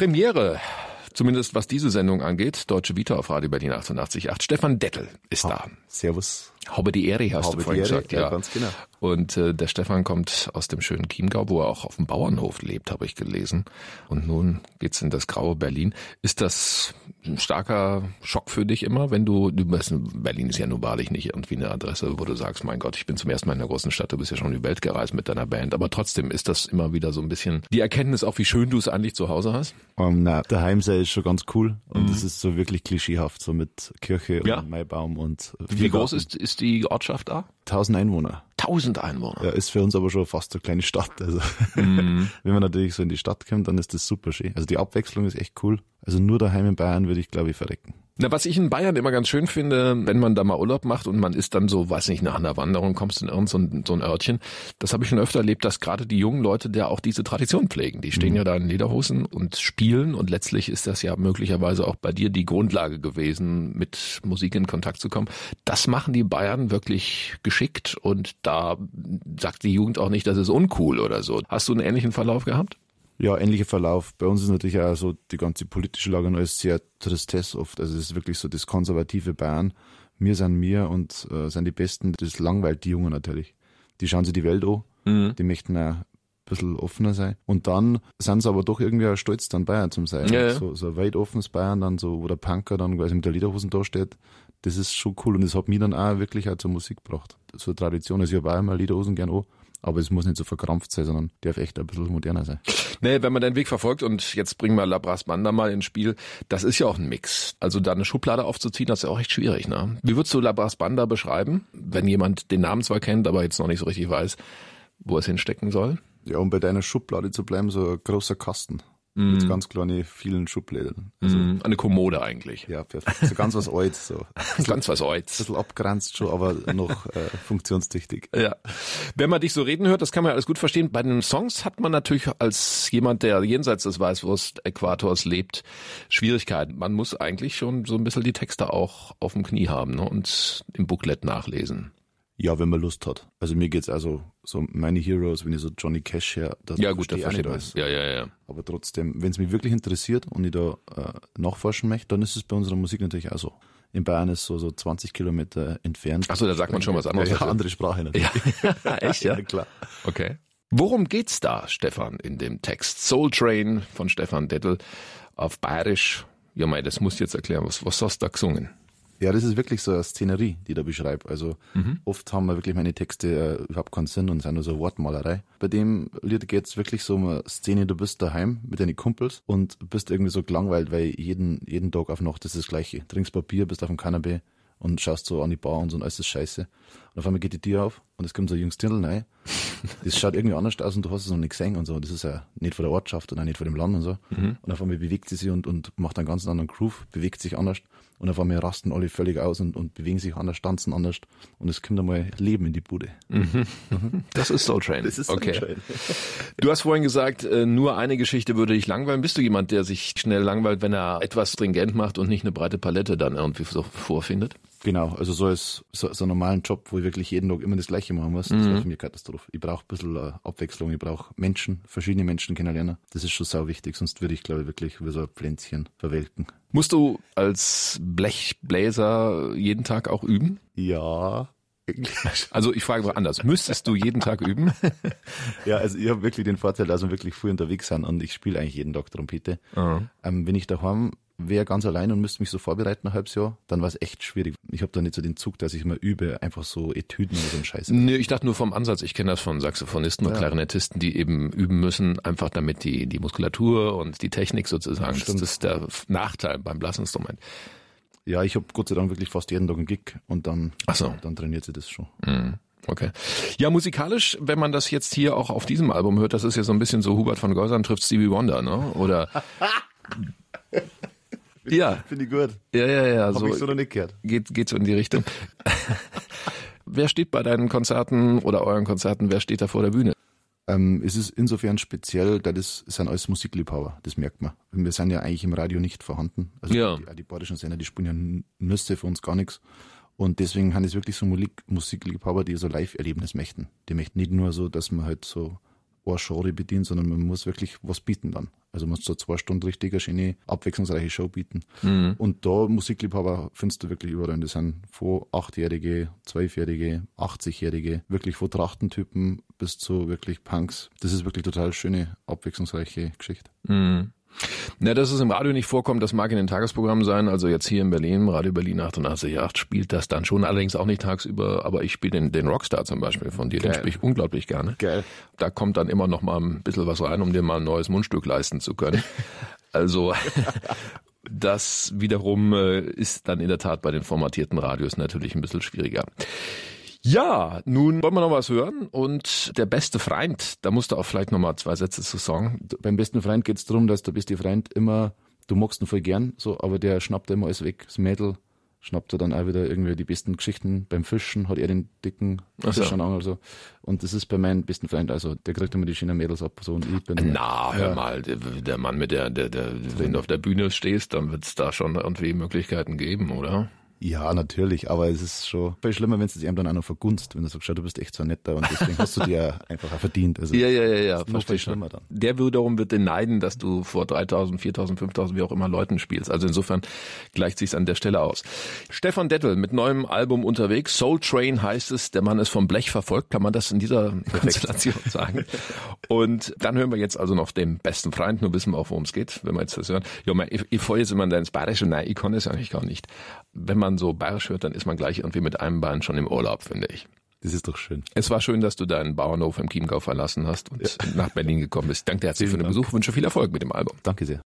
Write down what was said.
Premiere. Zumindest was diese Sendung angeht. Deutsche Vita auf Radio Berlin 88.8. Stefan Dettel ist da. Servus. Habe die Ehre, hast du vorhin gesagt. Ja, ganz genau. Und der Stefan kommt aus dem schönen Chiemgau, wo er auch auf dem Bauernhof lebt, habe ich gelesen. Und nun geht's in das graue Berlin. Ist das ein starker Schock für dich immer, wenn du Berlin ist ja nun wahrlich nicht irgendwie eine Adresse, wo du sagst, mein Gott, ich bin zum ersten Mal in einer großen Stadt, du bist ja schon in die Welt gereist mit deiner Band. Aber trotzdem ist das immer wieder so ein bisschen die Erkenntnis auch, wie schön du es eigentlich zu Hause hast? Nein, daheim sein ist schon ganz cool. Und es ist so wirklich klischeehaft, so mit Kirche und Maibaum und Wie groß ist die Ortschaft da? 1000 Einwohner. 1000 Einwohner? Ja, ist für uns aber schon fast eine kleine Stadt. Also wenn man natürlich so in die Stadt kommt, dann ist das super schön. Also die Abwechslung ist echt cool. Also nur daheim in Bayern würde ich, glaube ich, verrecken. Na, was ich in Bayern immer ganz schön finde, wenn man da mal Urlaub macht und man ist dann so, weiß nicht, nach einer Wanderung kommst in irgend so ein Örtchen, das habe ich schon öfter erlebt, dass gerade die jungen Leute da auch diese Tradition pflegen. Die stehen ja da in Lederhosen und spielen und letztlich ist das ja möglicherweise auch bei dir die Grundlage gewesen, mit Musik in Kontakt zu kommen. Das machen die Bayern wirklich geschickt und da sagt die Jugend auch nicht, das ist uncool oder so. Hast du einen ähnlichen Verlauf gehabt? Ja, ähnlicher Verlauf. Bei uns ist natürlich auch so die ganze politische Lage und alles sehr Tristesse oft. Also es ist wirklich so das konservative Bayern. Wir sind wir und sind die Besten. Das langweilt die Jungen natürlich. Die schauen sich die Welt an. Die möchten auch ein bisschen offener sein. Und dann sind sie aber doch irgendwie auch stolz, dann Bayern zu sein. Ja. So ein weit offenes Bayern, dann so, wo der Punker dann quasi mit der Lederhosen da steht. Das ist schon cool und das hat mich dann auch wirklich auch zur Musik gebracht. So eine Tradition. Also ich habe auch immer Lederhosen gern an. Aber es muss nicht so verkrampft sein, sondern darf echt ein bisschen moderner sein. Nee, wenn man den Weg verfolgt und jetzt bringen wir La Brass Banda mal ins Spiel, das ist ja auch ein Mix. Also da eine Schublade aufzuziehen, das ist ja auch echt schwierig, ne? Wie würdest du La Brass Banda beschreiben, wenn jemand den Namen zwar kennt, aber jetzt noch nicht so richtig weiß, wo es hinstecken soll? Ja, um bei deiner Schublade zu bleiben, so ein großer Kasten. Mit ganz kleinen, vielen Schubläden. Also, eine Kommode eigentlich. Ja, perfekt. So ganz was Altes. So. Ganz was Altes. Ein bisschen abgrenzt schon, aber noch funktionstüchtig. Ja. Wenn man dich so reden hört, das kann man alles gut verstehen. Bei den Songs hat man natürlich als jemand, der jenseits des Weißwurst-Äquators lebt, Schwierigkeiten. Man muss eigentlich schon so ein bisschen die Texte auch auf dem Knie haben, ne, und im Booklet nachlesen. Ja, wenn man Lust hat. Also mir geht's also so meine Heroes, wenn ich so Johnny Cash her, das ja gut, da versteht man. Ja. Aber trotzdem, wenn es mich wirklich interessiert und ich da nachforschen möchte, dann ist es bei unserer Musik natürlich auch so. In Bayern ist so 20 Kilometer entfernt. Achso, da sagt man schon was anderes. Ja, andere Sprache natürlich. Ja. Echt, ja? Ja, klar. Okay. Worum geht's da, Stefan, in dem Text? Soul Train von Stefan Dettel auf Bayerisch. Ja, mei, das musst du jetzt erklären. Was hast du da gesungen? Ja, das ist wirklich so eine Szenerie, die ich da beschreibe. Also oft haben wir wirklich meine Texte überhaupt keinen Sinn und sind nur so Wortmalerei. Bei dem Lied geht es wirklich so um eine Szene, du bist daheim mit deinen Kumpels und bist irgendwie so gelangweilt, weil jeden Tag auf Nacht ist das Gleiche. Trinkst Papier, bist auf dem Kanapee und schaust so an die Bar und so und alles ist scheiße. Und auf einmal geht die Tür auf und es kommt so ein junges Dirndl rein. Das schaut irgendwie anders aus und du hast es noch nicht gesehen und so. Das ist ja nicht von der Ortschaft und auch nicht von dem Land und so. Und auf einmal bewegt sie sich und macht einen ganz anderen Groove, bewegt sich anders. Und auf einmal rasten alle völlig aus und bewegen sich anders, tanzen anders. Und es kommt einmal Leben in die Bude. Das ist Soul Train. Das ist Soul okay. Train. Du hast vorhin gesagt, nur eine Geschichte würde dich langweilen. Bist du jemand, der sich schnell langweilt, wenn er etwas stringent macht und nicht eine breite Palette dann irgendwie so vorfindet? Genau, also so einen normalen Job, wo ich wirklich jeden Tag immer das Gleiche machen muss, das war für mich Katastrophe. Ich brauche ein bisschen Abwechslung, ich brauche verschiedene Menschen kennenlernen. Das ist schon sau wichtig, sonst würde ich, glaube ich, wirklich wie so ein Pflänzchen verwelken. Musst du als Blechbläser jeden Tag auch üben? Ja. Also ich frage mal anders, müsstest du jeden Tag üben? Ja, also ich habe wirklich den Vorteil, dass wir wirklich früh unterwegs sind und ich spiele eigentlich jeden Tag Trompete. Wenn ich daheim wäre ganz allein und müsste mich so vorbereiten ein halbes Jahr, dann war es echt schwierig. Ich habe da nicht so den Zug, dass ich mal übe, einfach so Etüden oder so einen Scheiß. Nee, ich dachte nur vom Ansatz, ich kenne das von Saxophonisten und Klarinettisten, die eben üben müssen, einfach damit die Muskulatur und die Technik sozusagen, das ist der Nachteil beim Blasinstrument. Ja, ich habe Gott sei Dank wirklich fast jeden Tag einen Gig und dann trainiert sie das schon. Okay. Ja, musikalisch, wenn man das jetzt hier auch auf diesem Album hört, das ist ja so ein bisschen so Hubert von Geusern trifft Stevie Wonder, ne? Oder... Ja. Finde ich gut. Ja. Hab ich so noch nicht gehört. Geht so in die Richtung. Wer steht bei deinen Konzerten oder euren Konzerten, wer steht da vor der Bühne? Es ist insofern speziell, da das sind alles Musikliebhaber, das merkt man. Wir sind ja eigentlich im Radio nicht vorhanden. Also die bayerischen Sender, die spielen ja Nüsse für uns gar nichts. Und deswegen haben es wirklich so Musikliebhaber, die so Live-Erlebnis möchten. Die möchten nicht nur so, dass man halt so ein Genre bedienen, sondern man muss wirklich was bieten dann. Also man muss so 2 Stunden richtig eine schöne, abwechslungsreiche Show bieten. Und da Musikliebhaber findest du wirklich überall. Das sind von 8-Jährige, 12-Jährige, 80-Jährige, wirklich von Trachtentypen bis zu wirklich Punks. Das ist wirklich total schöne, abwechslungsreiche Geschichte. Na, dass es im Radio nicht vorkommt, das mag in den Tagesprogrammen sein. Also jetzt hier in Berlin, Radio Berlin 88.8 spielt das dann schon, allerdings auch nicht tagsüber, aber ich spiele den Rockstar zum Beispiel von dir, den spiele ich unglaublich gerne. Geil. Da kommt dann immer noch mal ein bisschen was rein, um dir mal ein neues Mundstück leisten zu können. Also das wiederum ist dann in der Tat bei den formatierten Radios natürlich ein bisschen schwieriger. Ja, nun wollen wir noch was hören und der beste Freund, da musst du auch vielleicht noch mal 2 Sätze zu sagen. Beim besten Freund geht's darum, dass der beste Freund immer, du magst ihn voll gern, so, aber der schnappt immer alles weg. Das Mädel schnappt er dann auch wieder irgendwie die besten Geschichten. Beim Fischen hat er den dicken Fisch an Angel, so. Und das ist bei meinem besten Freund, also der kriegt immer die schönen Mädels ab, so, und ich bin. Na, hör mal, der Mann mit wenn du auf der Bühne stehst, dann wird's da schon irgendwie Möglichkeiten geben, oder? Ja, natürlich, aber es ist schon viel schlimmer, wenn es ihm dann auch noch vergunst, wenn du sagst, schau, du bist echt so netter und deswegen hast du dir einfach auch verdient. Also ja, verstehe ich schlimmer dann. Der wiederum wird den neiden, dass du vor 3.000, 4.000, 5.000, wie auch immer Leuten spielst. Also insofern gleicht sich's an der Stelle aus. Stefan Dettel mit neuem Album unterwegs. Soul Train heißt es. Der Mann ist vom Blech verfolgt. Kann man das in dieser Konstellation sagen? Und dann hören wir jetzt also noch den besten Freund. Nur wissen wir auch, worum es geht, wenn wir jetzt das hören. Ja, ich fahre jetzt immer ins Bayerische. Nein, ich kann es eigentlich gar nicht. Wenn man so bayerisch hört, dann ist man gleich irgendwie mit einem Bein schon im Urlaub, finde ich. Das ist doch schön. Es war schön, dass du deinen Bauernhof im Chiemgau verlassen hast und nach Berlin gekommen bist. Danke dir herzlich für den Besuch. Wünsche viel Erfolg mit dem Album. Danke sehr.